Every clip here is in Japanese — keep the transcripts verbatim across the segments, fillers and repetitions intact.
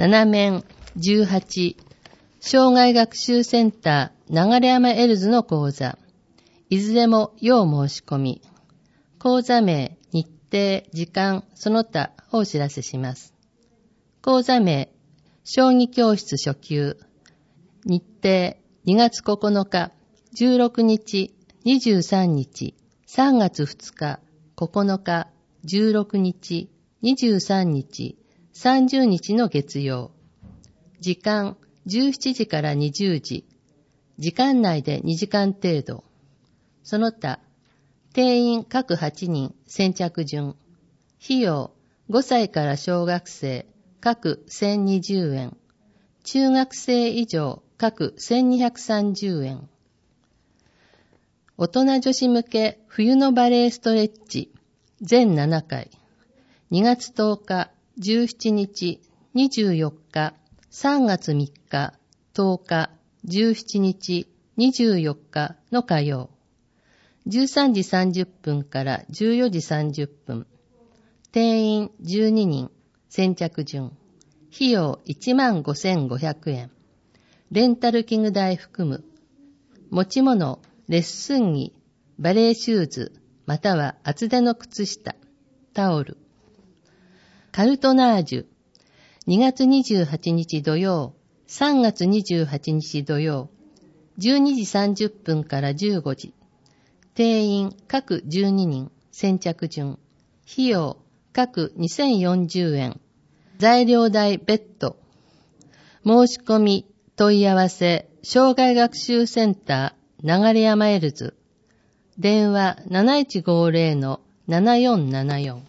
なな面じゅうはち障害学習センター流山エルズの講座、いずれも要申し込み、講座名、日程、時間、その他をお知らせします。講座名、将棋教室初級、日程、にがつここのか、じゅうろくにち、にじゅうさんにち、さんがつふつか、ここのか、じゅうろくにち、にじゅうさんにち、さんじゅうにちの月曜。時間、じゅうしちじからにじゅうじ。時間内でにじかん程度。その他、定員各はちにん先着順。費用、ごさいから小学生各せんにじゅうえん。中学生以上各せんにひゃくさんじゅうえん。大人女子向け冬のバレエストレッチ全ななかい。にがつとおか、じゅうしちにち、にじゅうよっか、さんがつみっか、とおか、じゅうしちにち、にじゅうよっかの火曜。じゅうさんじさんじゅっぷんからじゅうよじさんじゅっぷん。定員じゅうににん、先着順。費用いちまんごせんごひゃくえん。レンタル器具代含む。持ち物、レッスン着、バレエシューズ、または厚手の靴下、タオル。カルトナージュ。にがつにじゅうはちにち土曜、さんがつにじゅうはちにち土曜、じゅうにじさんじゅっぷんからじゅうごじ。定員各じゅうににん、先着順。費用各にせんよんじゅうえん。材料代別途。申し込み、問い合わせ、障害学習センター、流山エルズ。電話 なないちごぜろ のななよんななよん。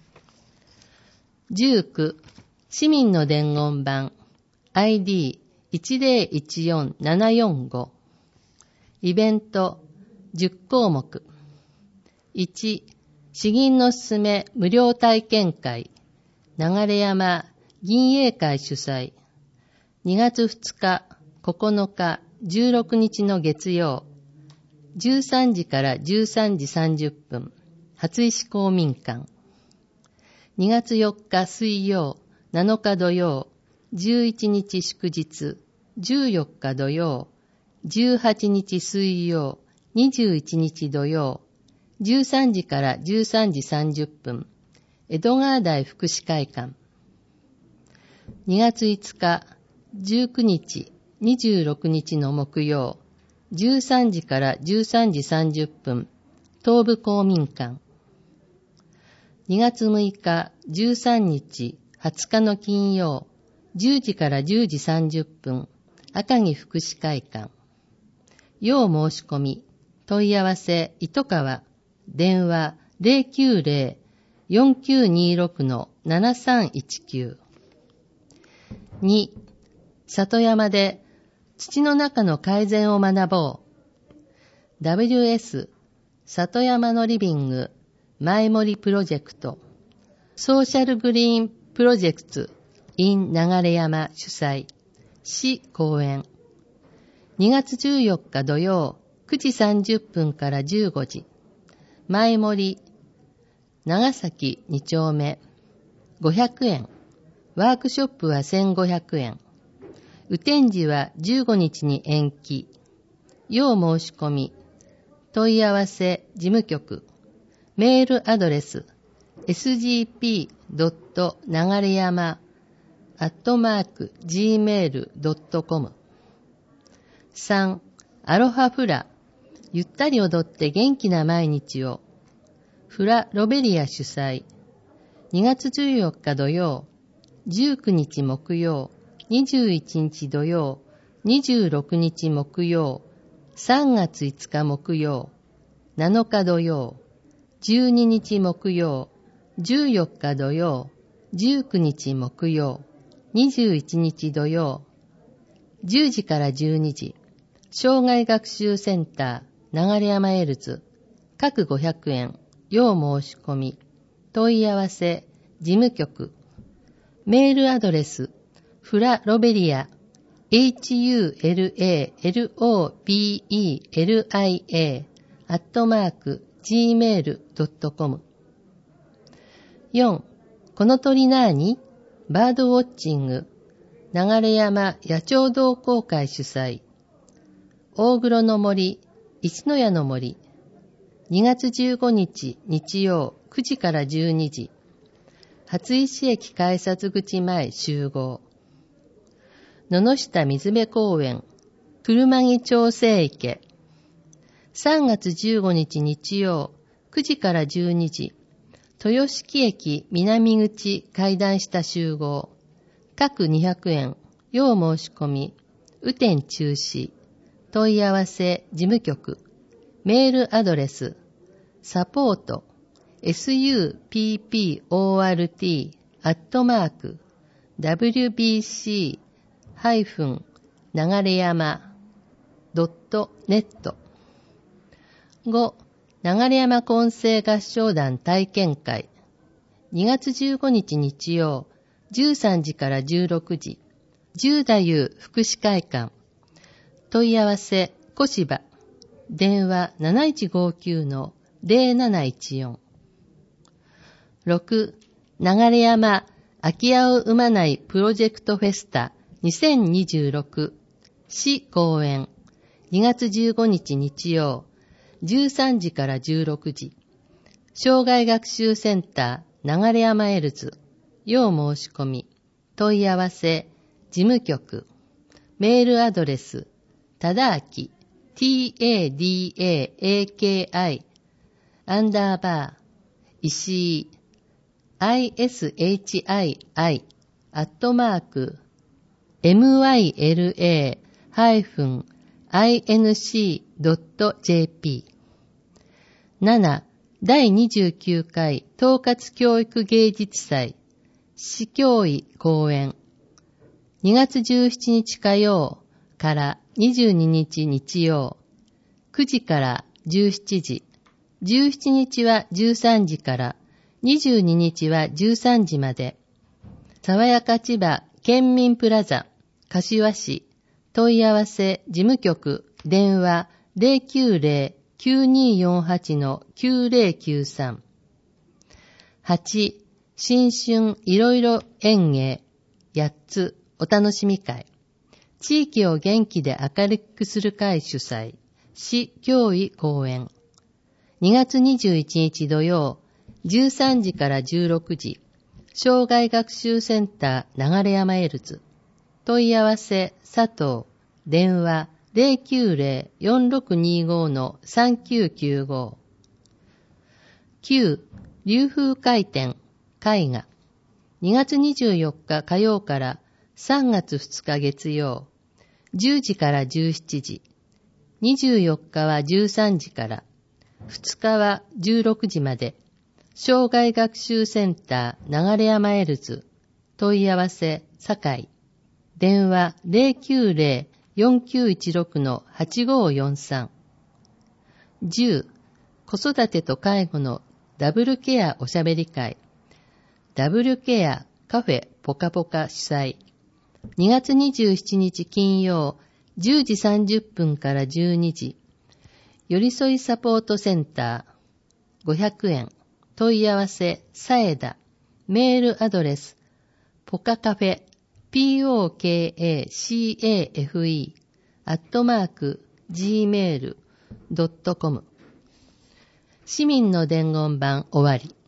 じゅうきゅう、市民の伝言板 アイディーいちぜろいちよんななよんご。イベントじゅっこうもく。いち、詩吟のすすめ無料体験会、流山銀英会主催。にがつふつか、ここのか、じゅうろくにちの月曜。じゅうさんじからじゅうさんじさんじゅっぷん、初石公民館。にがつよっか水曜、なのか土曜、じゅういちにち祝日、じゅうよっか土曜、じゅうはちにち水曜、にじゅういちにち土曜、じゅうさんじからじゅうさんじさんじゅっぷん、江戸川台福祉会館。にがついつか、じゅうくにち、にじゅうろくにちの木曜、じゅうさんじからじゅうさんじさんじゅっぷん、東部公民館。にがつむいか、じゅうさんにち、はつかの金曜、じゅうじからじゅうじさんじゅっぷん、赤城福祉会館。要申し込み、問い合わせ、糸川、電話 ゼロきゅうゼロ よんきゅうにろく のななさんいちきゅう。に、里山で土の中の改善を学ぼう。ダブリューエス 里山のリビング前森プロジェクトソーシャルグリーンプロジェクト in 流山主催市公演。にがつじゅうよっか土曜くじさんじゅっぷんからじゅうごじ。前森長崎にちょうめごひゃくえん。ワークショップはせんごひゃくえん。雨天時はじゅうごにちに延期。要申し込み。問い合わせ事務局。メールアドレス エスジーピードットながれやま アットマークジーメールドットコム。さん、アロハフラ。ゆったり踊って元気な毎日を。フラ・ロベリア主催。にがつじゅうよっか土曜、じゅうくにち木曜、にじゅういちにち土曜、にじゅうろくにち木曜、さんがついつか木曜、なのか土曜、じゅうににち木曜、じゅうよっか土曜、じゅうくにち木曜、にじゅういちにち土曜、じゅうじからじゅうにじ、障害学習センター流山エルズ、各ごひゃくえん、要申し込み、問い合わせ、事務局、メールアドレス、フラロベリア、エイチユーエルエーエルオービーイーエルアイエー、アットマーク、ジーメールドットコム。よん、この鳥なーに？バードウォッチング、 流山野鳥同好会主催、大黒の森、一の谷の森、にがつじゅうごにち日曜くじからじゅうにじ、初石駅改札口前集合。野々下水辺公園、車木調整池。さんがつじゅうごにち日曜くじからじゅうにじ、豊敷駅南口階段下集合。各にひゃくえん、要申し込み、雨天中止。問い合わせ事務局。メールアドレス、サポート、サポート、アットマーク、ダブリュービーシー 流山 ドットネット。ご. 流山混声合唱団体験会。にがつじゅうごにち日曜、じゅうさんじからじゅうろくじ、十太夫福祉会館。問い合わせ、小芝。電話 なないちごきゅうのゼロなないちよん。ろく. 流山空き家を生まないプロジェクトフェスタにせんにじゅうろく市公演。にがつじゅうごにち日曜、じゅうさんじからじゅうろくじ。障害学習センター流山エルズ。要申し込み。問い合わせ、事務局。メールアドレス、ただあき、tadaaki、アンダーバー、石井、ishii、アットマーク、myla-inc.jp。なな. だいにじゅうきゅうかい統括教育芸術祭、市教委講演。にがつじゅうしちにち火曜からにじゅうににち日曜、くじからじゅうしちじ、じゅうしちにちはじゅうさんじから、にじゅうににちはじゅうさんじまで。爽やか千葉県民プラザ、柏市。問い合わせ事務局、電話 ゼロきゅうゼロ きゅうによんはち のきゅうゼロきゅうさん。はち. 新春いろいろ演芸やっつお楽しみ会。地域を元気で明るくする会主催、市教委講演。にがつにじゅういちにち土曜、じゅうさんじからじゅうろくじ、障害学習センター流山エルズ。問い合わせ佐藤、電話 ゼロきゅうゼロ よんろくにご のさんきゅうきゅうご。きゅう. 流風会展、絵画。にがつにじゅうよっか火曜からさんがつふつか月曜、じゅうじからじゅうしちじ。にじゅうよっかはじゅうさんじから、ふつかはじゅうろくじまで。障害学習センター流山エルズ。問い合わせ堺。電話 ゼロきゅうゼロ よんきゅういちろく のはちごよんさん。じゅう. 子育てと介護のダブルケアおしゃべり会。ダブルケアカフェポカポカ主催。にがつにじゅうしちにち金曜、じゅうじさんじゅっぷんからじゅうにじ。寄り添いサポートセンター、ごひゃくえん。問い合わせ、さえだ。メールアドレス、ポカカフェ、pokacafe、アットマーク、ジーメールドットコム。市民の伝言版終わり。